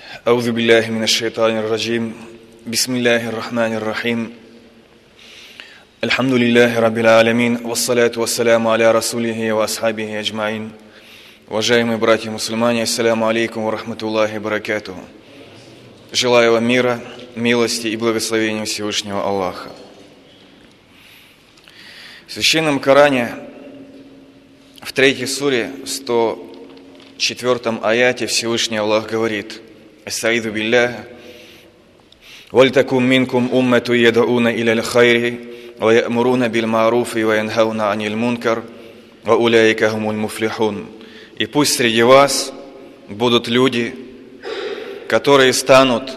أعوذ بالله من الشيطان الرجيم بسم الله الرحمن الرحيم الحمد لله رب العالمين والصلاة والسلام على رسوله وأصحابه أجمعين. Уважаемые братья-мусульмане, ассаляму алейкум ва рахматуллахи ва баракатуху. Желаю вам мира, милости и благословения Всевышнего Аллаха. В Священном Коране, в 3 суре, в 104 аяте Всевышний Аллах говорит: «Астаиду билляха, вальтакум минкум уммату ядауна иля л-хайри, ва я'муруна биль-ма'руфи, ва янхауна аниль мункар, ва уляйка хумуль муфлихун». И пусть среди вас будут люди, которые станут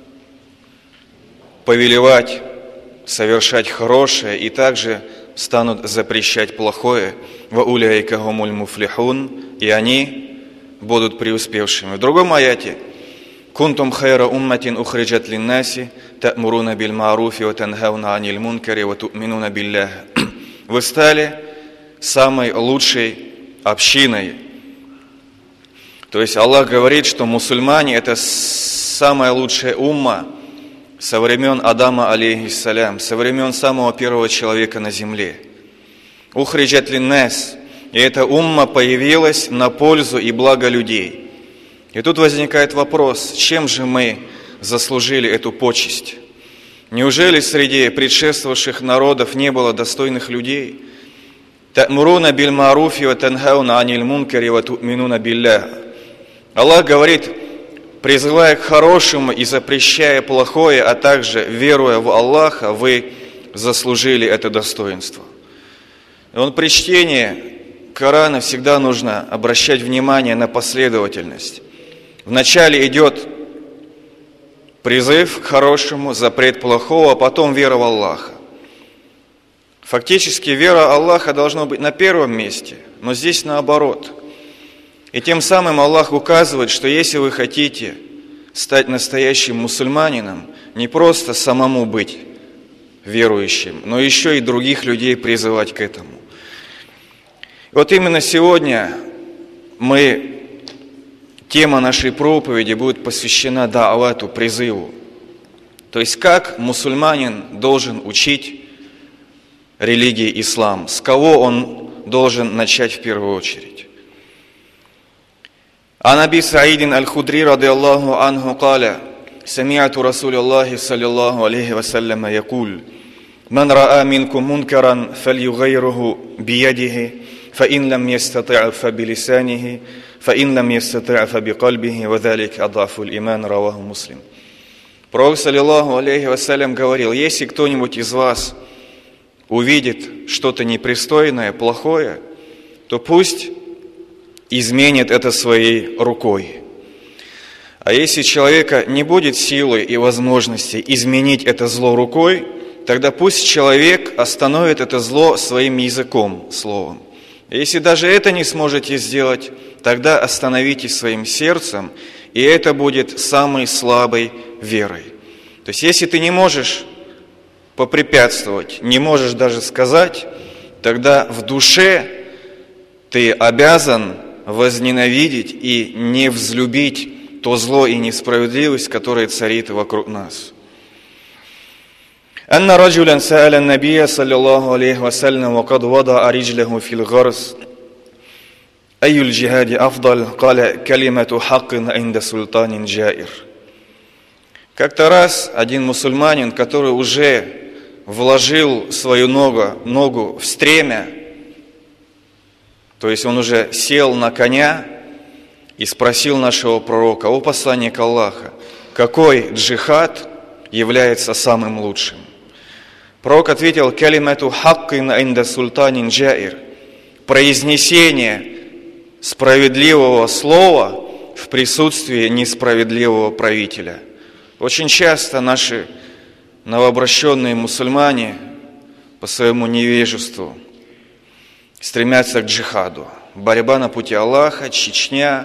повелевать, совершать хорошее, и также станут запрещать плохое. «Ва уляйка хумуль муфлихун», и они будут преуспевшими. В другом аяте: «Кунтум хайра умматин ухриджат линнаси, та'муруна биль-ма'руфи, ва танхауна аниль мункари, ва ту'минуна биллях». Вы стали самой лучшей общиной. То есть Аллах говорит, что мусульмане – это самая лучшая умма со времен Адама, алейхиссалям, со времен самого первого человека на земле. Ухриджат линнас, и эта умма появилась на пользу и благо людей. И тут возникает вопрос: чем же мы заслужили эту почесть? Неужели среди предшествовавших народов не было достойных людей? «Та'муруна биль-ма'руфи, ва танхауна аниль мункари, ва ту'минуна биллях». Аллах говорит, призывая к хорошему и запрещая плохое, а также веруя в Аллаха, вы заслужили это достоинство. И при чтении Корана всегда нужно обращать внимание на последовательность. Вначале идет призыв к хорошему, запрет плохого, а потом вера в Аллаха. Фактически вера Аллаха должна быть на первом месте, но здесь наоборот. И тем самым Аллах указывает, что если вы хотите стать настоящим мусульманином, не просто самому быть верующим, но еще и других людей призывать к этому. И вот именно сегодня тема нашей проповеди будет посвящена да'вату, призыву. То есть как мусульманин должен учить религии ислам, с кого он должен начать в первую очередь. عن أبي سعيد الخدري رضي الله عنه قال: سمعت رسول الله صلى الله عليه وسلم يقول: من رأى منكم منكرا فليغيره بيده فإن لم يستطع فبلسانه فإن لم يستطع فبقلبه وذلك أضعف الإيمان. رواه مسلم. Пророк, саллиллаху алейхи вассалям, говорил: если кто-нибудь из вас увидит что-то непристойное, плохое, то пусть изменит это своей рукой. А если человека не будет силы и возможности изменить это зло рукой, тогда пусть человек остановит это зло своим языком, словом. Если даже это не сможете сделать, тогда остановите своим сердцем, и это будет самой слабой верой. То есть если ты не можешь попрепятствовать, не можешь даже сказать, тогда в душе ты обязан возненавидеть и не взлюбить то зло и несправедливость, которая царит вокруг нас. أن رجلا سأل النبي صلى الله عليه وسلم وقد وضع رجله في الغرس أي الجهاد أفضل قال كلمة حق عند سلطان جائر. Как-то раз один мусульманин, который уже вложил свою ногу в стремя, то есть он уже сел на коня, и спросил нашего пророка: «О посланник Аллаха, какой джихад является самым лучшим?» Пророк ответил: «Калимату хаккин инда султанин джаир», произнесение справедливого слова в присутствии несправедливого правителя. Очень часто наши новообращенные мусульмане по своему невежеству стремятся к джихаду. Борьба на пути Аллаха, Чечня,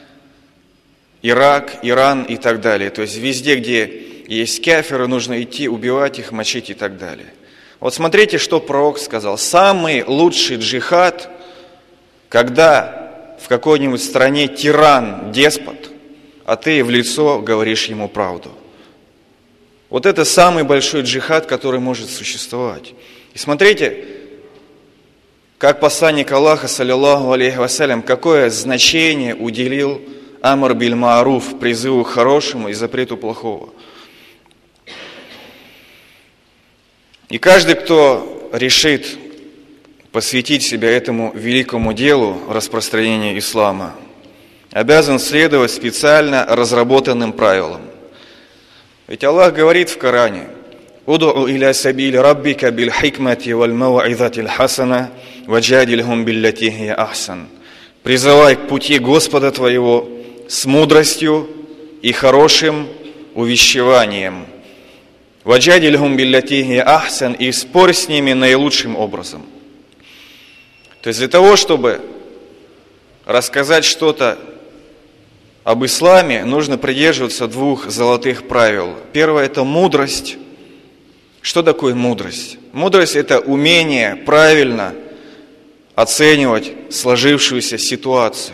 Ирак, Иран и так далее. То есть везде, где есть кафиры, нужно идти, убивать их, мочить и так далее. Вот смотрите, что пророк сказал. Самый лучший джихад, когда в какой-нибудь стране тиран, деспот, а ты в лицо говоришь ему правду. Вот это самый большой джихад, который может существовать. И смотрите, как посланник Аллаха, саллиллаху алейхи вассалям, какое значение уделил амр биль мааруф, призыву к хорошему и запрету плохого. И каждый, кто решит посвятить себя этому великому делу распространения ислама, обязан следовать специально разработанным правилам. Ведь Аллах говорит в Коране: «Уд'у иля сабили раббика биль хикмати валь мау'изатил хасана ваджадильхум биллати хия ахсан». Призывай к пути Господа твоего с мудростью и хорошим увещеванием. «Ваджадильхум биллати хия ахсан», и спорь с ними наилучшим образом. То есть для того, чтобы рассказать что-то об исламе, нужно придерживаться двух золотых правил. Первое – это мудрость. Что такое мудрость? Мудрость – это умение правильно оценивать сложившуюся ситуацию.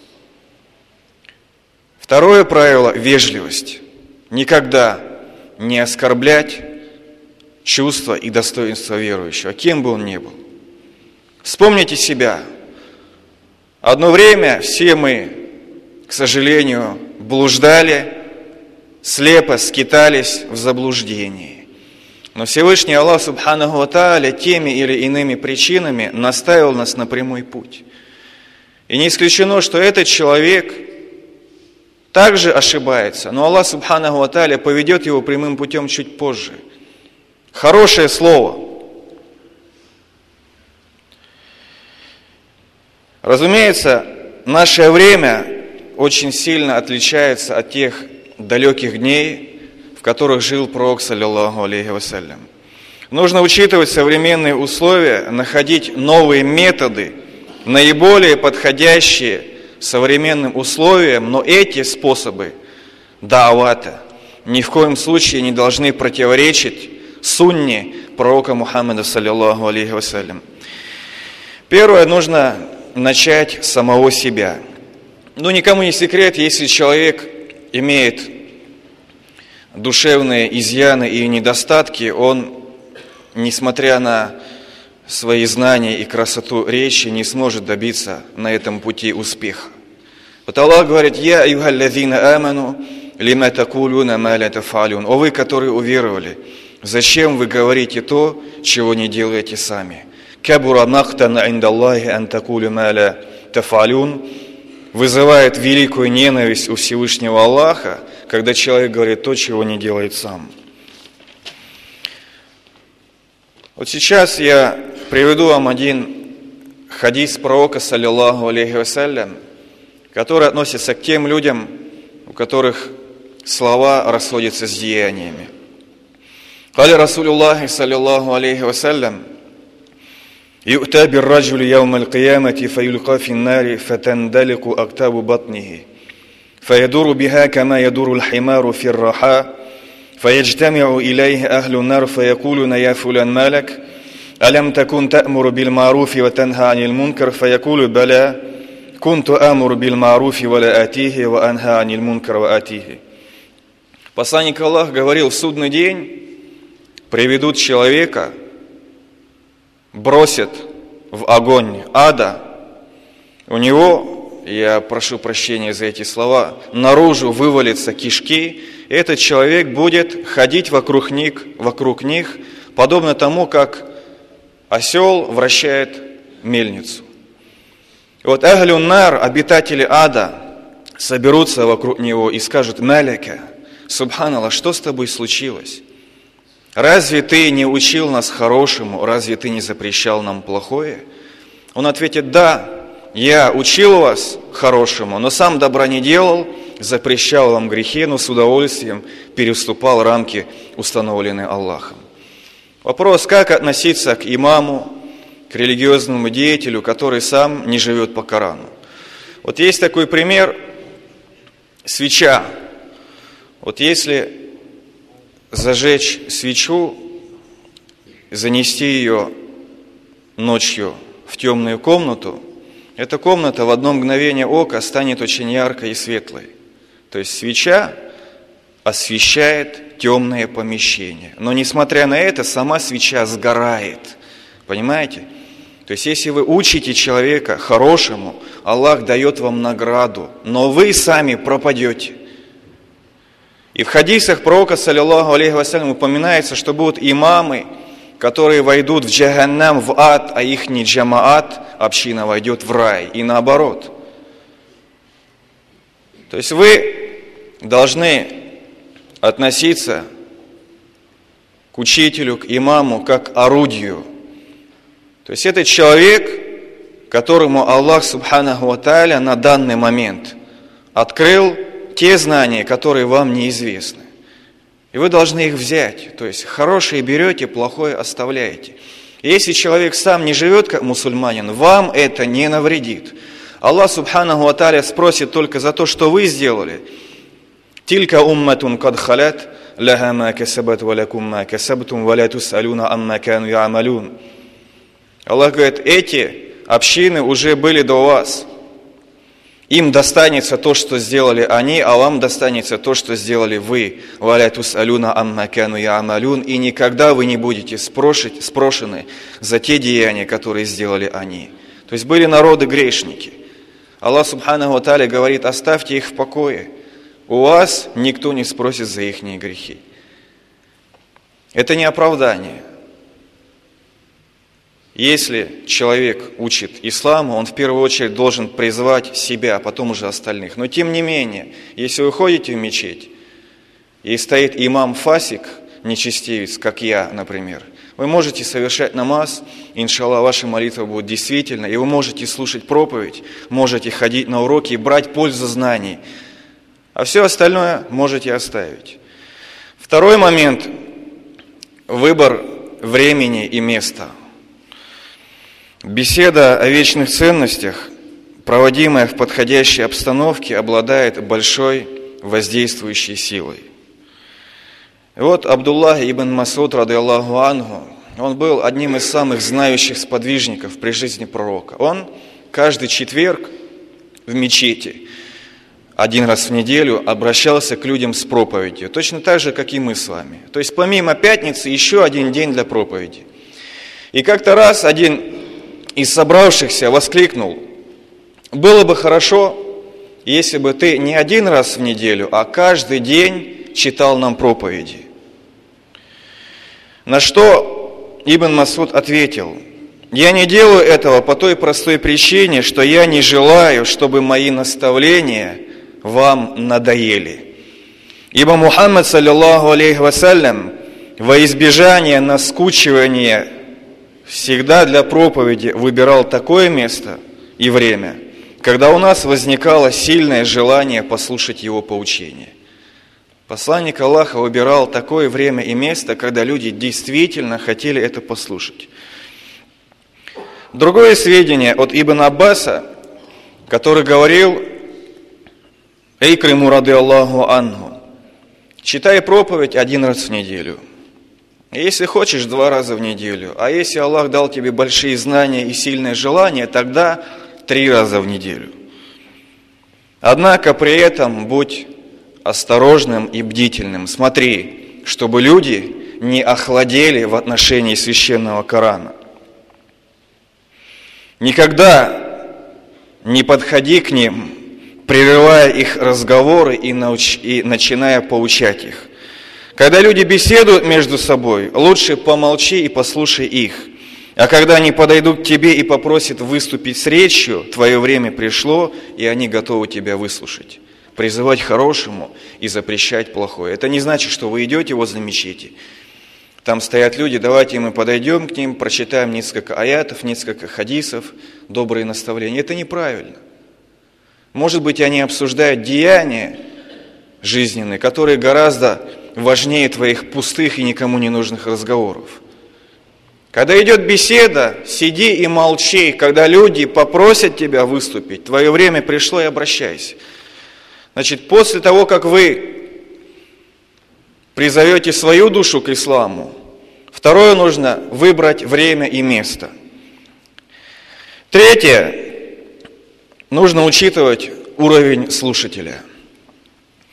Второе правило – вежливость. Никогда не оскорблять чувства и достоинства верующего, кем бы он ни был. Вспомните себя. Одно время все мы, к сожалению, блуждали, слепо скитались в заблуждении. Но Всевышний Аллах Субханаху ва Тааля теми или иными причинами наставил нас на прямой путь. И не исключено, что этот человек также ошибается, но Аллах Субханаху ва Тааля поведет его прямым путем чуть позже. Хорошее слово. Разумеется, наше время очень сильно отличается от тех далеких дней, в которых жил пророк, саллиллаху алейхи вассалям. Нужно учитывать современные условия, находить новые методы, наиболее подходящие современным условиям, но эти способы да'вата ни в коем случае не должны противоречить сунне пророка Мухаммада, саллиллаху алейхи вассалям. Первое, нужно начать с самого себя. Никому не секрет, если человек имеет душевные изъяны и недостатки, он, несмотря на свои знания и красоту речи, не сможет добиться на этом пути успеха. Вот Аллах говорит: «Я аюхаллазина аману лима такулюна ма ла тафалюн». О вы, которые уверовали, зачем вы говорите то, чего не делаете сами? «Кабура мактана индаллахи ан такулю ма ла тафалюн». Вызывает великую ненависть у Всевышнего Аллаха, когда человек говорит то, чего не делает сам. Вот сейчас я приведу вам один хадис пророка, саллиллаху алейхи вассалям, который относится к тем людям, у которых слова расходятся с деяниями. Каля Расулюллахи, саллиллаху алейхи вассалям: «Ю'та бир-раджули яумал киямати фаюлька фин-нари фатандалику актабу батнихи, фаядуру биха кама ядуру л-химару фир-раха, фаяджтами'у илейхи ахлю нар фаякулуна я фулян малак, алям такун та'муру бил-маруфи ва танха анил мункар, фаякулу баля, кунту амуру бил-маруфи ва ла атихи ва анха анил мункар ва атихи». Посланник Аллаха говорил: в судный день приведут человека, бросят в огонь ада, у него, я прошу прощения за эти слова, наружу вывалятся кишки, и этот человек будет ходить вокруг них, подобно тому, как осел вращает мельницу. И вот ахлюн нар, обитатели ада, соберутся вокруг него и скажут: «Маляка, субханаллах, что с тобой случилось? Разве ты не учил нас хорошему? Разве ты не запрещал нам плохое?» Он ответит: «Да, я учил вас хорошему, но сам добра не делал, запрещал вам грехи, но с удовольствием переступал рамки, установленные Аллахом». Вопрос: как относиться к имаму, к религиозному деятелю, который сам не живет по Корану? Вот есть такой пример: свеча. Вот если зажечь свечу, занести ее ночью в темную комнату, эта комната в одно мгновение ока станет очень яркой и светлой. То есть свеча освещает темное помещение. Но несмотря на это, сама свеча сгорает. Понимаете? То есть если вы учите человека хорошему, Аллах дает вам награду, но вы сами пропадете. И в хадисах пророка, саллиллаху алейхи вассалям, упоминается, что будут имамы, которые войдут в джаханнам, в ад, а их не джамаат, община войдет в рай. И наоборот. То есть вы должны относиться к учителю, к имаму, как к орудию. То есть это человек, которому Аллах субханаху ва тааля на данный момент открыл те знания, которые вам неизвестны. И вы должны их взять. То есть хорошее берете, плохое оставляете. И если человек сам не живет как мусульманин, вам это не навредит. Аллах субханаху ва тааля спросит только за то, что вы сделали. Тилька умматун кад халят, ляха ма касабат ва лакум ма касабтум, ва ля тусалюна амма кану я'амалюн. Аллах говорит, эти общины уже были до вас. Им достанется то, что сделали они, а вам достанется то, что сделали вы. Ва ля тусалюна амма кану я'амалюн. И никогда вы не будете спрошены за те деяния, которые сделали они. То есть были народы-грешники. Аллах субханаху ва тааля говорит, оставьте их в покое. У вас никто не спросит за их грехи. Это не оправдание. Если человек учит исламу, он в первую очередь должен призвать себя, а потом уже остальных. Но тем не менее, если вы ходите в мечеть, и стоит имам фасик, нечестивец, как я, например, вы можете совершать намаз, иншаллах, ваша молитва будет действительно, и вы можете слушать проповедь, можете ходить на уроки и брать пользу знаний, а все остальное можете оставить. Второй момент – выбор времени и места. Беседа о вечных ценностях, проводимая в подходящей обстановке, обладает большой воздействующей силой. И вот Абдуллах ибн Масуд, ради Аллаху анху, он был одним из самых знающих сподвижников при жизни пророка. Он каждый четверг в мечети, один раз в неделю, обращался к людям с проповедью, точно так же, как и мы с вами. То есть помимо пятницы еще один день для проповеди. И как-то раз один из собравшихся воскликнул: было бы хорошо, если бы ты не один раз в неделю, а каждый день читал нам проповеди. На что Ибн Масуд ответил: я не делаю этого по той простой причине, что я не желаю, чтобы мои наставления вам надоели. Ибо Мухаммад, саллиллаху алейхи вассалям, во избежание наскучивания всегда для проповеди выбирал такое место и время, когда у нас возникало сильное желание послушать его поучения. Посланник Аллаха выбирал такое время и место, когда люди действительно хотели это послушать. Другое сведение от Ибн Аббаса, который говорил: «Эйкриму ради Аллаху анху, читай проповедь один раз в неделю. Если хочешь, 2 раза в неделю. А если Аллах дал тебе большие знания и сильное желание, тогда 3 раза в неделю. Однако при этом будь осторожным и бдительным. Смотри, чтобы люди не охладели в отношении священного Корана. Никогда не подходи к ним, прерывая их разговоры и начиная поучать их. Когда люди беседуют между собой, лучше помолчи и послушай их. А когда они подойдут к тебе и попросят выступить с речью, твое время пришло, и они готовы тебя выслушать. Призывать к хорошему и запрещать плохое. Это не значит, что вы идете возле мечети. Там стоят люди, давайте мы подойдем к ним, прочитаем несколько аятов, несколько хадисов, добрые наставления. Это неправильно. Может быть, они обсуждают деяния жизненные, которые гораздо важнее твоих пустых и никому не нужных разговоров. Когда идет беседа, сиди и молчи. Когда люди попросят тебя выступить, твое время пришло, и обращайся. Значит, после того, как вы призовете свою душу к исламу, второе, нужно выбрать время и место. Третье, нужно учитывать уровень слушателя.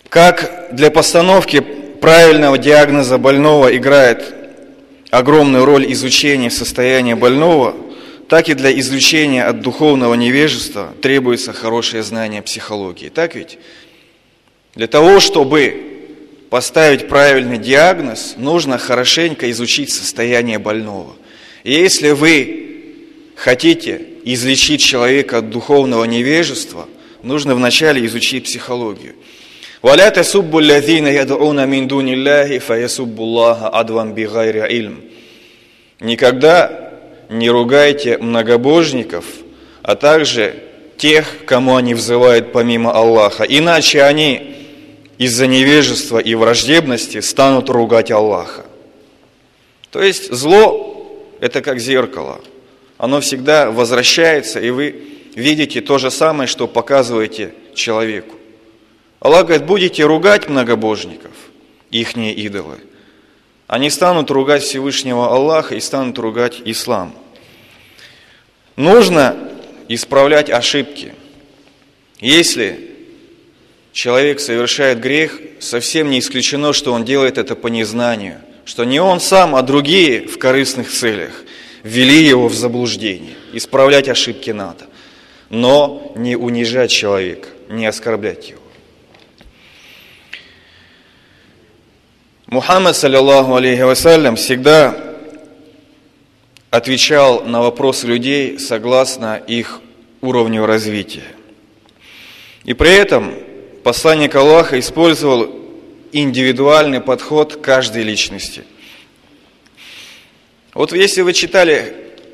Как для постановки правильного диагноза больного играет огромную роль изучение состояния больного, так и для излечения от духовного невежества требуется хорошее знание психологии. Так ведь? Для того, чтобы поставить правильный диагноз, нужно хорошенько изучить состояние больного. И если вы хотите излечить человека от духовного невежества, нужно вначале изучить психологию. وَلَا تَسُبُّوا الَّذِينَ يَدْعُونَ مِن دُونِ اللَّهِ فَيَسُبُّوا اللَّهَ عَدْوًا بِغَيْرِ عِلْمٍ. Никогда не ругайте многобожников, а также тех, кому они взывают помимо Аллаха, иначе они из-за невежества и враждебности станут ругать Аллаха. То есть зло – это как зеркало. Оно всегда возвращается, и вы видите то же самое, что показываете человеку. Аллах говорит, будете ругать многобожников, ихние идолы. Они станут ругать Всевышнего Аллаха и станут ругать ислам. Нужно исправлять ошибки. Если человек совершает грех, совсем не исключено, что он делает это по незнанию, что не он сам, а другие в корыстных целях ввели его в заблуждение. Исправлять ошибки надо, но не унижать человека, не оскорблять его. Мухаммад, саллиллаху алейхи вассалям, всегда отвечал на вопросы людей согласно их уровню развития. И при этом посланник Аллаха использовал индивидуальный подход к каждой личности. Вот если вы читали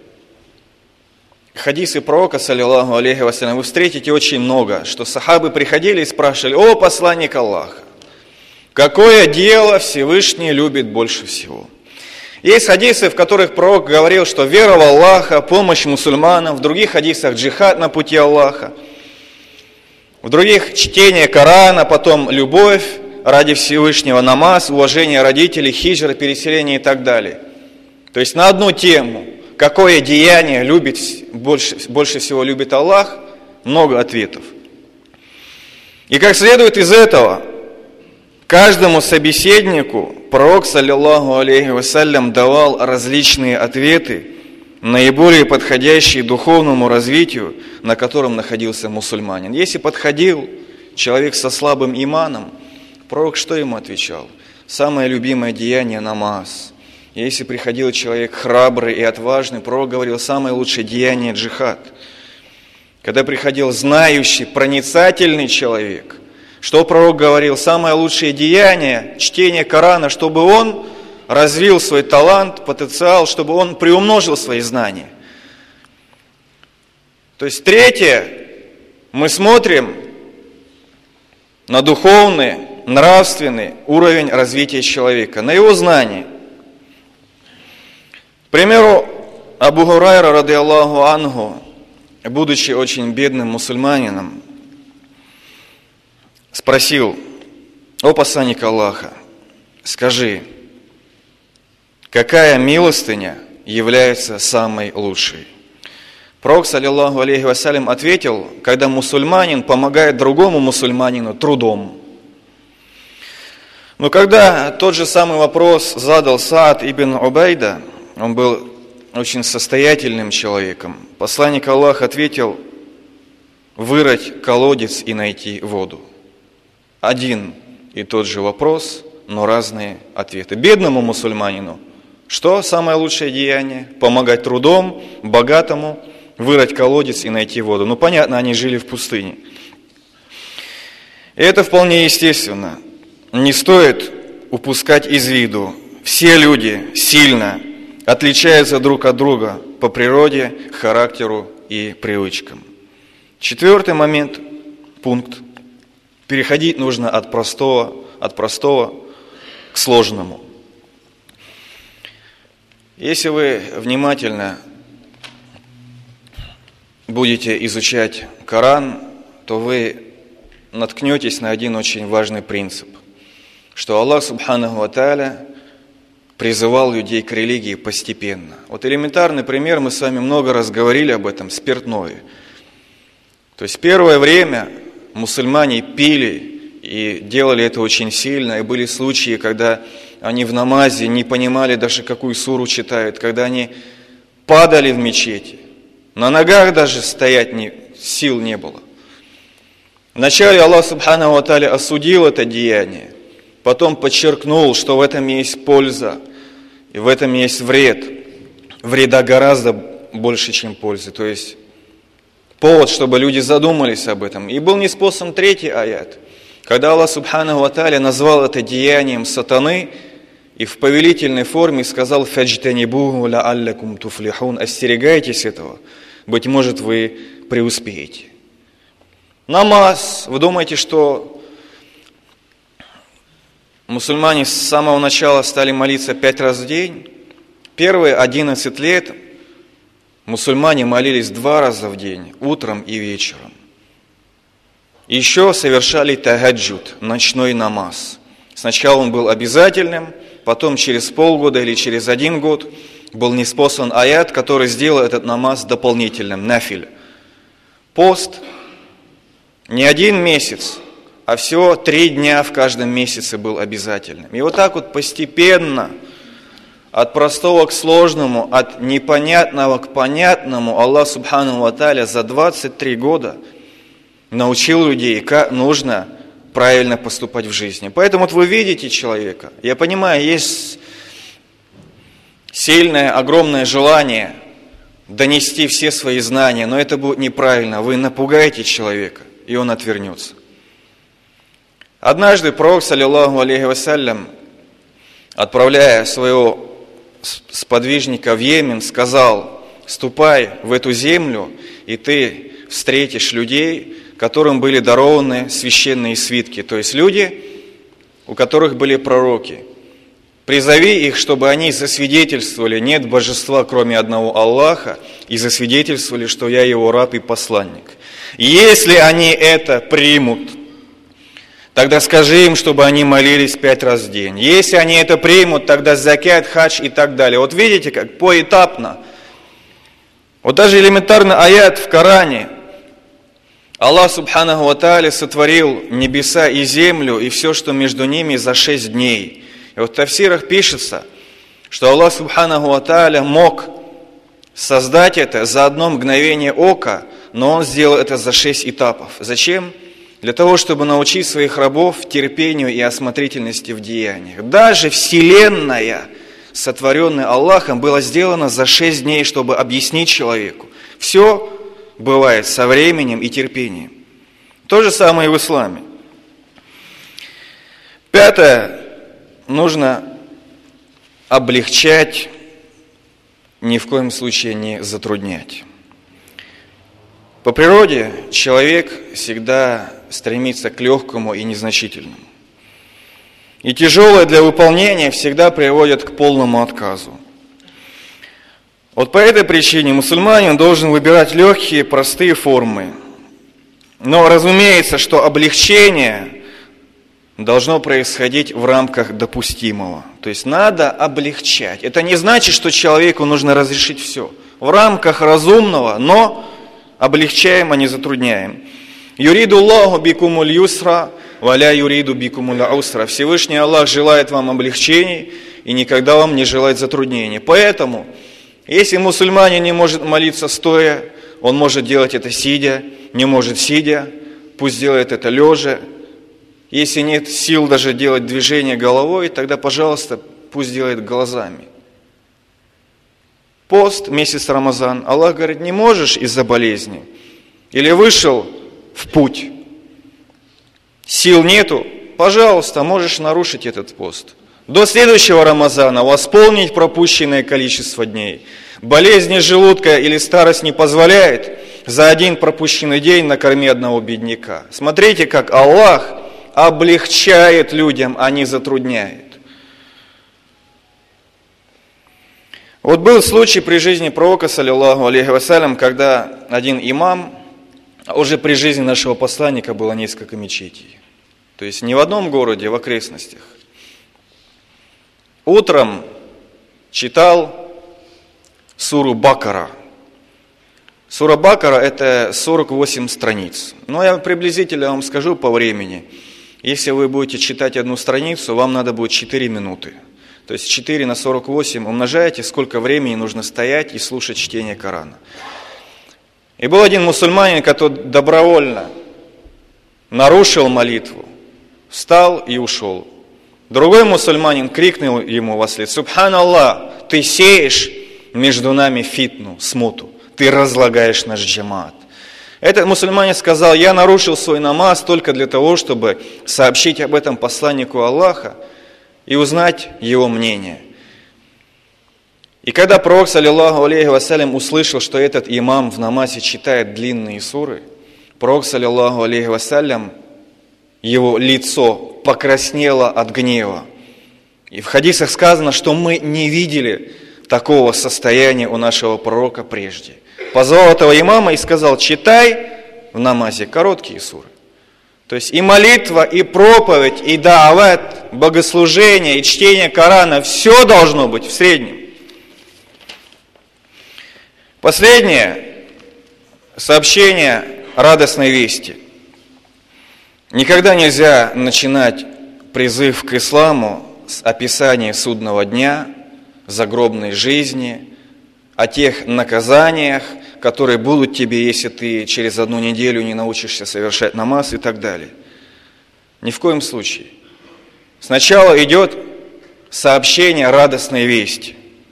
хадисы пророка, саллиллаху алейхи вассалям, вы встретите очень много, что сахабы приходили и спрашивали: «О, посланник Аллаха, какое дело Всевышний любит больше всего?» Есть хадисы, в которых пророк говорил, что вера в Аллаха, помощь мусульманам, в других хадисах джихад на пути Аллаха, в других чтение Корана, потом любовь ради Всевышнего, намаз, уважение родителей, хиджра, переселение и так далее. То есть на одну тему, какое деяние больше всего любит Аллах, много ответов. И как следует из этого, каждому собеседнику пророк, саллиллаху алейхи вассалям, давал различные ответы, наиболее подходящие духовному развитию, на котором находился мусульманин. Если подходил человек со слабым иманом, пророк что ему отвечал? Самое любимое деяние – намаз. Если приходил человек храбрый и отважный, пророк говорил, самое лучшее деяние – джихад. Когда приходил знающий, проницательный человек, что пророк говорил? Самое лучшее деяние – чтение Корана, чтобы он развил свой талант, потенциал, чтобы он приумножил свои знания. То есть третье, мы смотрим на духовный, нравственный уровень развития человека, на его знания. К примеру, Абу Хурайра, ради Аллаху анху, будучи очень бедным мусульманином, спросил: «О посланник Аллаха, скажи, какая милостыня является самой лучшей?» Пророк, саллиллаху алейхи вассалям, ответил: когда мусульманин помогает другому мусульманину трудом. Но когда тот же самый вопрос задал Саад ибн Убайда, он был очень состоятельным человеком, посланник Аллаха ответил: вырыть колодец и найти воду. Один и тот же вопрос, но разные ответы. Бедному мусульманину что самое лучшее деяние? Помогать трудом, богатому вырыть колодец и найти воду. Ну, понятно, они жили в пустыне. И это вполне естественно. Не стоит упускать из виду. Все люди сильно отличаются друг от друга по природе, характеру и привычкам. Четвертый момент, пункт. Переходить нужно от простого к сложному. Если вы внимательно будете изучать Коран, то вы наткнетесь на один очень важный принцип, что Аллах субханаху ва тааля призывал людей к религии постепенно. Вот элементарный пример, мы с вами много раз говорили об этом, спиртное. То есть первое время мусульмане пили и делали это очень сильно. И были случаи, когда они в намазе не понимали даже, какую суру читают, когда они падали в мечети. На ногах даже стоять сил не было. Вначале Аллах Субханаху ва Тааля осудил это деяние, потом подчеркнул, что в этом есть польза, и в этом есть вред. Вреда гораздо больше, чем пользы. То есть повод, чтобы люди задумались об этом. И был ниспослан 3-й аят, когда Аллах Субханаху ва Тааля назвал это деянием сатаны и в повелительной форме сказал: «Фаджтанибуху лааллякум туфлихун», остерегайтесь этого, быть может, вы преуспеете. Намаз. Вы думаете, что мусульмане с самого начала стали молиться 5 раз в день? Первые 11 лет мусульмане молились 2 раза в день, утром и вечером. Еще совершали тахаджуд, ночной намаз. Сначала он был обязательным, потом через полгода или через 1 год был ниспослан аят, который сделал этот намаз дополнительным, нафиль. Пост не 1 месяц, а всего 3 дня в каждом месяце был обязательным. И вот так вот постепенно, от простого к сложному, от непонятного к понятному, Аллах Субханаху ва Тааля за 23 года научил людей, как нужно правильно поступать в жизни. Поэтому вот вы видите человека, я понимаю, есть сильное, огромное желание донести все свои знания, но это будет неправильно, вы напугаете человека, и он отвернется. Однажды пророк, саллиллаху алейхи вассалям, отправляя своего сподвижника в Йемен, сказал: «Ступай в эту землю, и ты встретишь людей, которым были дарованы священные свитки». То есть люди, у которых были пророки. «Призови их, чтобы они засвидетельствовали, нет божества, кроме одного Аллаха, и засвидетельствовали, что я его раб и посланник. Если они это примут, тогда скажи им, чтобы они молились 5 раз в день. Если они это примут, тогда закят, хадж и так далее». Вот видите, как поэтапно. Вот даже элементарно аят в Коране. Аллах Субханаху ва Тааля сотворил небеса и землю, и все, что между ними, за 6 дней. И вот в тафсирах пишется, что Аллах Субханаху ва Тааля мог создать это за 1 мгновение ока, но Он сделал это за 6 этапов. Зачем? Для того, чтобы научить своих рабов терпению и осмотрительности в деяниях. Даже Вселенная, сотворенная Аллахом, была сделана за 6 дней, чтобы объяснить человеку. Все бывает со временем и терпением. То же самое и в исламе. 5. Нужно облегчать, ни в коем случае не затруднять. По природе человек всегда стремится к легкому и незначительному. И тяжелое для выполнения всегда приводит к полному отказу. Вот по этой причине мусульманин должен выбирать легкие, простые формы. Но разумеется, что облегчение должно происходить в рамках допустимого. То есть надо облегчать. Это не значит, что человеку нужно разрешить все. В рамках разумного, но облегчаем, а не затрудняем. Юриду Аллаху бикумуль юсра, валя юриду бикумуль усра. Всевышний Аллах желает вам облегчений и никогда вам не желает затруднений. Поэтому, если мусульманин не может молиться стоя, он может делать это сидя, не может сидя, пусть делает это лежа. Если нет сил даже делать движение головой, тогда, пожалуйста, пусть делает глазами. Пост, месяц Рамазан, Аллах говорит: не можешь из-за болезни, или вышел в путь, сил нету, пожалуйста, можешь нарушить этот пост. До следующего Рамазана восполнить пропущенное количество дней. Болезни желудка или старость не позволяет, за 1 пропущенный день накорми одного бедняка. Смотрите, как Аллах облегчает людям, а не затрудняет. Вот был случай при жизни пророка, саллиллаху алейхи вассалям, когда один имам, а уже при жизни нашего посланника было несколько мечетей. То есть не в одном городе, а в окрестностях. Утром читал суру Бакара. Сура Бакара – это 48 страниц. Но я приблизительно вам скажу по времени. Если вы будете читать одну страницу, вам надо будет 4 минуты. То есть 4 на 48 умножаете, сколько времени нужно стоять и слушать чтение Корана. И был один мусульманин, который добровольно нарушил молитву, встал и ушел. Другой мусульманин крикнул ему вслед: «Субханаллах, ты сеешь между нами фитну, смуту, ты разлагаешь наш джамаат». Этот мусульманин сказал: «Я нарушил свой намаз только для того, чтобы сообщить об этом посланнику Аллаха и узнать его мнение». И когда пророк, саллиллаху алейхи вассалям, услышал, что этот имам в намазе читает длинные суры, пророк, саллиллаху алейхи вассалям, его лицо покраснело от гнева. И в хадисах сказано, что мы не видели такого состояния у нашего пророка прежде. Позвал этого имама и сказал: читай в намазе короткие суры. То есть и молитва, и проповедь, и даават, богослужение, и чтение Корана, все должно быть в среднем. Последнее сообщение радостной вести. Никогда нельзя начинать призыв к исламу с описания судного дня, загробной жизни, о тех наказаниях, которые будут тебе, если ты через 1 неделю не научишься совершать намаз и так далее. Ни в коем случае. Сначала идет сообщение радостной вести.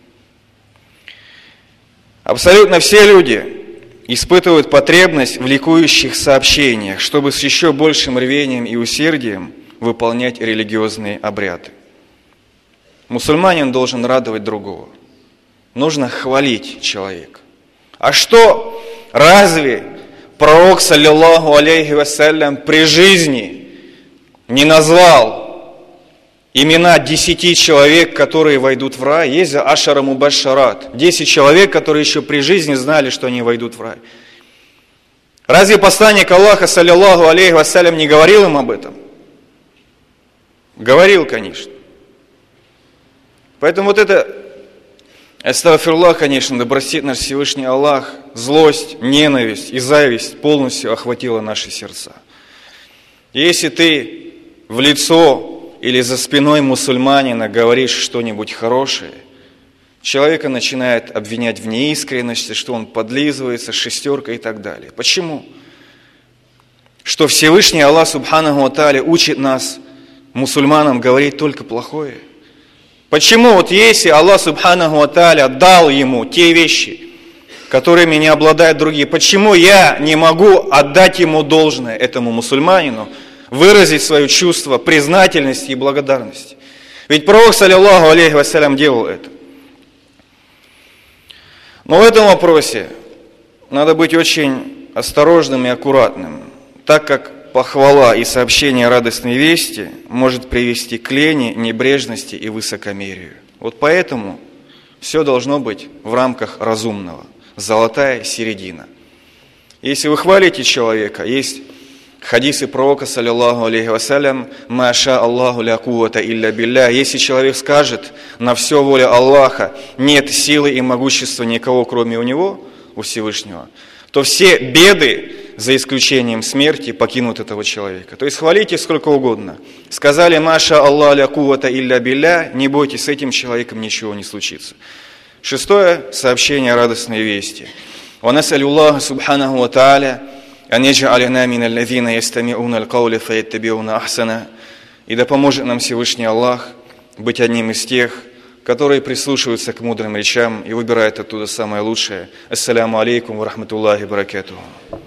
Абсолютно все люди испытывают потребность в ликующих сообщениях, чтобы с еще большим рвением и усердием выполнять религиозные обряды. Мусульманин должен радовать другого. Нужно хвалить человека. А что, разве пророк, саллиллаху алейхи вассалям, при жизни не назвал имена 10 человек, которые войдут в рай? Есть же ашара мубашшарат, 10 человек, которые еще при жизни знали, что они войдут в рай. Разве посланник Аллаха, саллиллаху алейхи вассалям, не говорил им об этом? Говорил, конечно. Поэтому вот это, астагфируллах, конечно, да простит наш Всевышний Аллах, злость, ненависть и зависть полностью охватила наши сердца. И если ты в лицо или за спиной мусульманина говоришь что-нибудь хорошее, человека начинает обвинять в неискренности, что он подлизывается, шестерка и так далее. Почему? Что Всевышний Аллах Субханаху ва Тааля учит нас, мусульманам, говорить только плохое. Почему вот если Аллах Субханаху ва Тааля дал ему те вещи, которыми не обладают другие, почему я не могу отдать ему должное, этому мусульманину, выразить свое чувство признательности и благодарности? Ведь пророк, саллиллаху алейхи вассалям, делал это. Но в этом вопросе надо быть очень осторожным и аккуратным, так как похвала и сообщение радостной вести может привести к лени, небрежности и высокомерию. Вот поэтому все должно быть в рамках разумного, золотая середина. Если вы хвалите человека, есть хадисы пророка, саллиллаху алейхи вассалям: «Маша Аллаху ля куввата илля билля». Если человек скажет: «На все воля Аллаха, нет силы и могущества никого, кроме у Него, у Всевышнего», то все беды, за исключением смерти, покинут этого человека. То есть хвалите сколько угодно. Сказали: «Маша Аллаху ля куввата илля билля», не бойтесь, с этим человеком ничего не случится. Шестое сообщение радостной вести. «Ва нас'алюллаха субханаху ва тааля ан ядж'аляна минал лазина ястами'уна аль-кауля фаяттаби'уна ахсана». И да поможет нам Всевышний Аллах быть одним из тех, которые прислушиваются к мудрым речам и выбирают оттуда самое лучшее. Ассаляму алейкум ва рахматуллахи ва баракатуху.